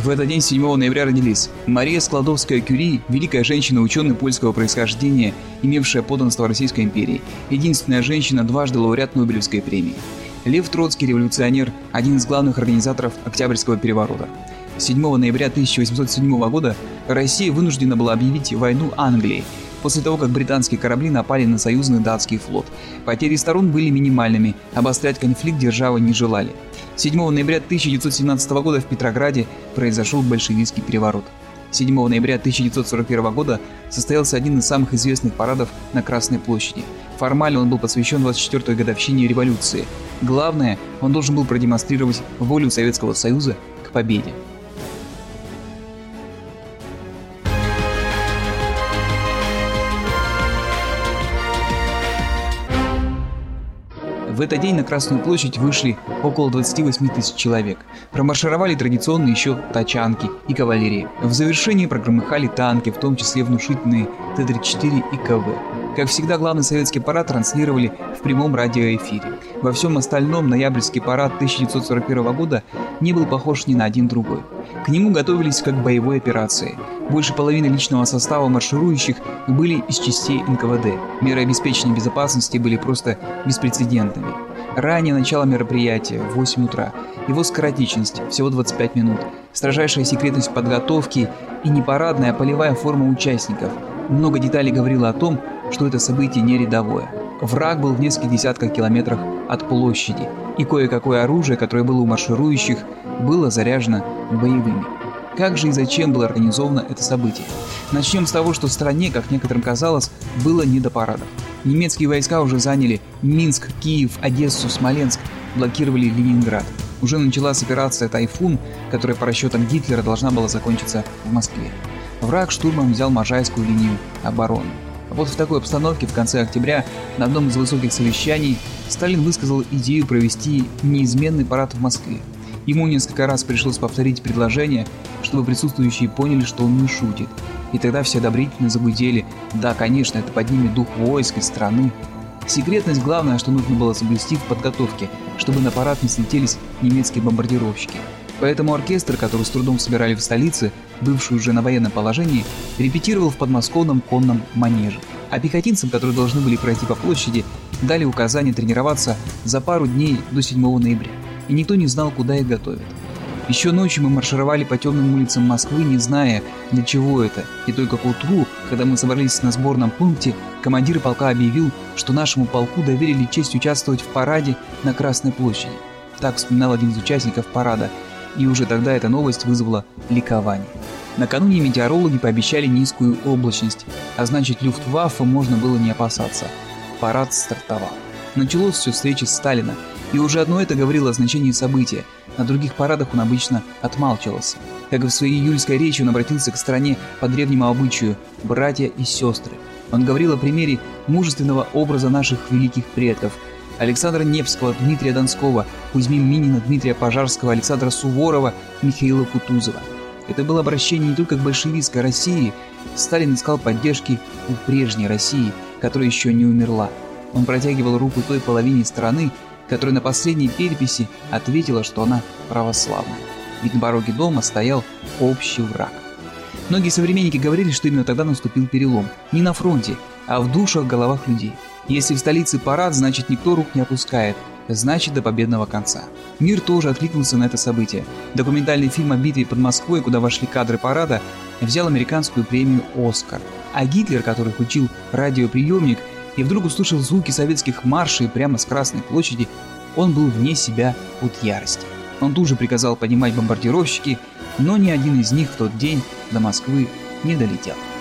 В этот день, 7 ноября, родились Мария Складовская-Кюри, великая женщина-ученый польского происхождения, имевшая подданство Российской империи, единственная женщина, дважды лауреат Нобелевской премии. Лев Троцкий, революционер, один из главных организаторов Октябрьского переворота. 7 ноября 1807 года Россия вынуждена была объявить войну Англии, после того, как британские корабли напали на союзный датский флот. Потери сторон были минимальными, обострять конфликт державы не желали. 7 ноября 1917 года в Петрограде произошел большевистский переворот. 7 ноября 1941 года состоялся один из самых известных парадов на Красной площади. Формально он был посвящен 24-й годовщине революции. Главное, он должен был продемонстрировать волю Советского Союза к победе. В этот день на Красную площадь вышли около 28 тысяч человек. Промаршировали традиционные еще тачанки и кавалерия. В завершении прогромыхали танки, в том числе внушительные Т-34 и КВ. Как всегда, главный советский парад транслировали в прямом радиоэфире. Во всем остальном ноябрьский парад 1941 года не был похож ни на один другой. К нему готовились как к боевой операции. Больше половины личного состава марширующих были из частей НКВД. Меры обеспечения безопасности были просто беспрецедентными. Раннее начало мероприятия в 8 утра, его скоротечность всего 25 минут, строжайшая секретность подготовки и не парадная, а полевая форма участников. Много деталей говорило о том, что это событие не рядовое. Враг был в нескольких десятках километрах от площади, и кое-какое оружие, которое было у марширующих, было заряжено боевыми. Как же и зачем было организовано это событие? Начнем с того, что в стране, как некоторым казалось, было не до парадов. Немецкие войска уже заняли Минск, Киев, Одессу, Смоленск, блокировали Ленинград. Уже началась операция «Тайфун», которая по расчетам Гитлера должна была закончиться в Москве. Враг штурмом взял Можайскую линию обороны. Вот в такой обстановке в конце октября на одном из высоких совещаний Сталин высказал идею провести неизменный парад в Москве. Ему несколько раз пришлось повторить предложение, чтобы присутствующие поняли, что он не шутит. И тогда все одобрительно загудели: да, конечно, это поднимет дух войск и страны. Секретность — главное, что нужно было соблюсти в подготовке, чтобы на парад не слетелись немецкие бомбардировщики. Поэтому оркестр, который с трудом собирали в столице, бывший уже на военном положении, репетировал в подмосковном конном манеже. А пехотинцам, которые должны были пройти по площади, дали указание тренироваться за пару дней до 7 ноября. И никто не знал, куда их готовят. Еще ночью мы маршировали по темным улицам Москвы, не зная, для чего это. И только к утру, когда мы собрались на сборном пункте, командир полка объявил, что нашему полку доверили честь участвовать в параде на Красной площади. Так вспоминал один из участников парада. И уже тогда эта новость вызвала ликование. Накануне метеорологи пообещали низкую облачность, а значит, Люфтваффе можно было не опасаться. Парад стартовал. Началось все с встречи Сталина, и уже одно это говорило о значении события. На других парадах он обычно отмалчивался. Как и в своей июльской речи он обратился к стране по древнему обычаю «братья и сестры». Он говорил о примере мужественного образа наших великих предков: Александра Невского, Дмитрия Донского, Кузьмы Минина, Дмитрия Пожарского, Александра Суворова, Михаила Кутузова. Это было обращение не только к большевистской России. Сталин искал поддержки у прежней России, которая еще не умерла. Он протягивал руку той половине страны, которая на последней переписи ответила, что она православная. Ведь на пороге дома стоял общий враг. Многие современники говорили, что именно тогда наступил перелом. Не на фронте, а в душах, головах людей. Если в столице парад, значит, никто рук не опускает. Значит, до победного конца. Мир тоже откликнулся на это событие. Документальный фильм о битве под Москвой, куда вошли кадры парада, взял американскую премию «Оскар». А Гитлер, который включил радиоприемник и вдруг услышал звуки советских маршей прямо с Красной площади, он был вне себя от ярости. Он тут же приказал поднимать бомбардировщики, но ни один из них в тот день до Москвы не долетел.